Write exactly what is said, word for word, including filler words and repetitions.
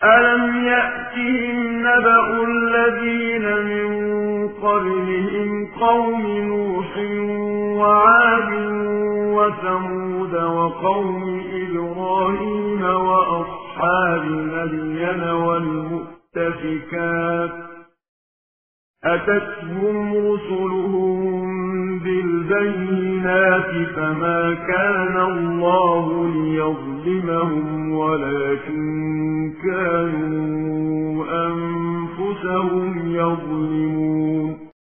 ألم يأتهم نبأ الذين من قبلهم قوم نوح وعاد وثمود وقوم إبراهيم وأصحاب مدين والمؤتفكات أتتهم رسلهم بالبينات فما كان الله ليظلمهم ولكن كانوا أنفسهم يظلمون